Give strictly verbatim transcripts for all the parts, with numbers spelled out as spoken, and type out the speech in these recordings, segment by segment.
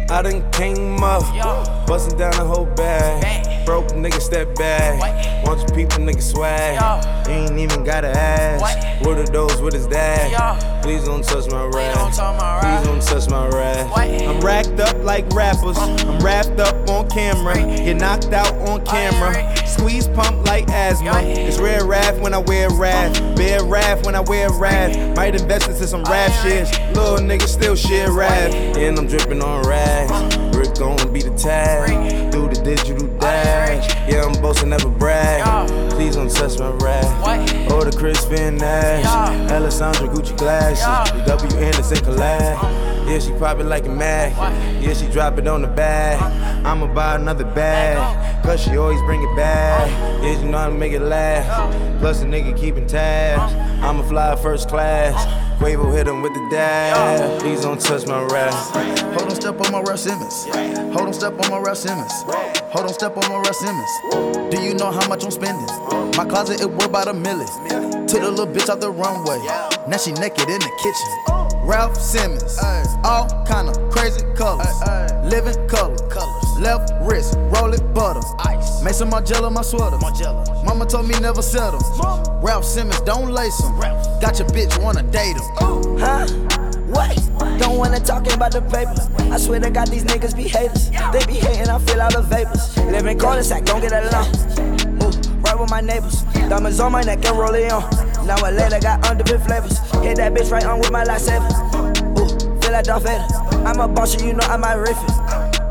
I done came up, bustin' down the whole bag. Broke nigga step back. Want your people nigga swag. You ain't even gotta ask. What are those with his dad? Please don't touch my rap. Please don't touch my rap. I'm racked up like rappers. I'm wrapped up on camera. Get knocked out on camera. Squeeze pump like asthma. It's rare wrath when I wear wrath. Bear wrath when I wear wrath. Might invest into some rap shit. Little nigga still shit rap. And I'm dripping on rags. Rick gon' be the tag. Do the digital dash. Yeah, I'm boasting, never brag. Please don't touch my rap. Or the Crispin Nash. Alessandra Gucci glasses. The W Anderson collab. Yeah, she pop it like a mag. Yeah, she drop it on the bag. I'ma buy another bag. Cause she always bring it back. Yeah, you know how to make it laugh. Plus the nigga keeping tabs. I'ma fly first class. Quavo hit him with the dab. Please don't touch my rap. Hold on, step on my Ralph Simmons. Hold on, step on my Ralph Simmons. Hold on, step on my Ralph Simmons. Do you know how much I'm spending? My closet, it worth about a million. Took the little bitch out the runway. Now she naked in the kitchen. Ralph Simmons. All kind of crazy colors. Living color. Left wrist, roll it butter. Ice. Made some Margiela my sweater. Margiela. Mama told me never settle. Ralph Simmons, don't lace him. Got your bitch, wanna date him. Huh? What? Don't wanna talk about the paper. I swear to God, these niggas be haters. They be hating, I feel all the vapors. Live in cul-de-sac, don't get along. Ooh, right with my neighbors. Diamonds on my neck and roll it on. Now I later got underbit flavors. Hit that bitch right on with my lightsaber. Ooh, feel like Darth Vader. I'm a boss, you know I might riff it.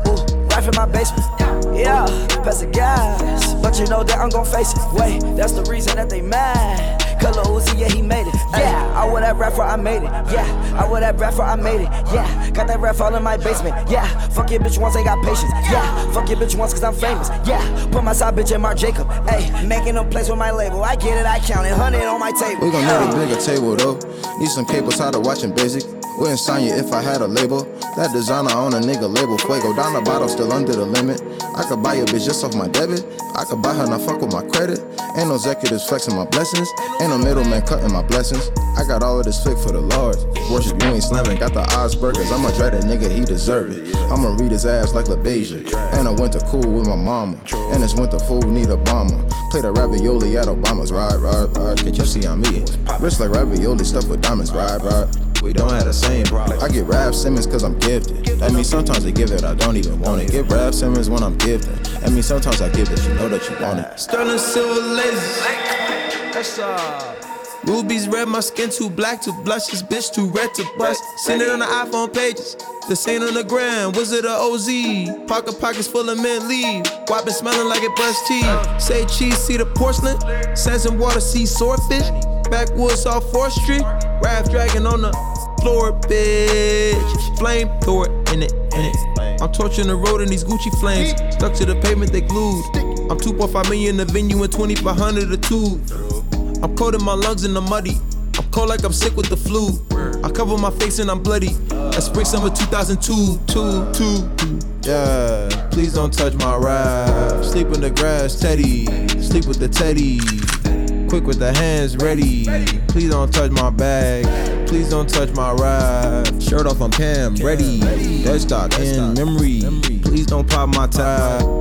In my basement, yeah, pass the gas, but you know that I'm gon' face it. Wait, that's the reason that they mad. Color Uzi, yeah, he made it. Yeah, I wear that rapper, I made it. Yeah, I wear that rapper, I made it. Yeah, got that rap all in my basement. Yeah, fuck your bitch once, ain't got patience. Yeah, fuck your bitch once, cause I'm famous. Yeah, put my side bitch in Marc Jacob. Ayy, making a place with my label. I get it, I count it, hundred on my table. We gon' need a bigger table though. Need some cables, tired of watching Basic. Wouldn't sign you if I had a label. That designer on a nigga label. Fuego down the bottle, still under the limit. I could buy your bitch just off my debit. I could buy her, not fuck with my credit. Ain't no executives flexing my blessings. Ain't no middleman cutting my blessings. I got all of this flick for the Lord. Worship, you ain't slamming. Got the odds burgers. I'ma dry that nigga, he deserve it. I'ma read his ass like LaBeija. And I went to cool with my mama. And this winter food need a bomber. Play the ravioli at Obama's. Ride, ride, ride. Can't you see I'm me? Rich like ravioli stuffed with diamonds. Ride, ride. We don't have the same problem. I get Ralph Simmons cause I'm gifted. That means sometimes I give it, I don't even want it. Get Ralph Simmons when I'm gifted. That means sometimes I give it, you know that you want it. Sterling silver lasers. That's uh Rubies red, my skin too black to blush. This bitch too red to bust. Send it on the iPhone pages. This ain't on the gram, was it a O Z? Pocket pockets full of mint leaf. Why been smelling like it brushed teeth? Say cheese, see the porcelain. Sands and water, see swordfish. Backwoods off fourth Street. Raph dragging on the floor, bitch. Flame, throw it in it, in it. I'm torching the road in these Gucci flames. Stuck to the pavement, they glued. I'm two point five million in the venue and twenty-five hundred a tube. I'm coating my lungs in the muddy. I'm cold like I'm sick with the flu. I cover my face and I'm bloody. That's spring summer two thousand two, two, two. Yeah, please don't touch my rap. Sleep in the grass, Teddy. Sleep with the Teddy. Quick with the hands ready. Please don't touch my bag. Please don't touch my rap. Shirt off, I'm Cam, ready. Dead stock in memory. Please don't pop my tab.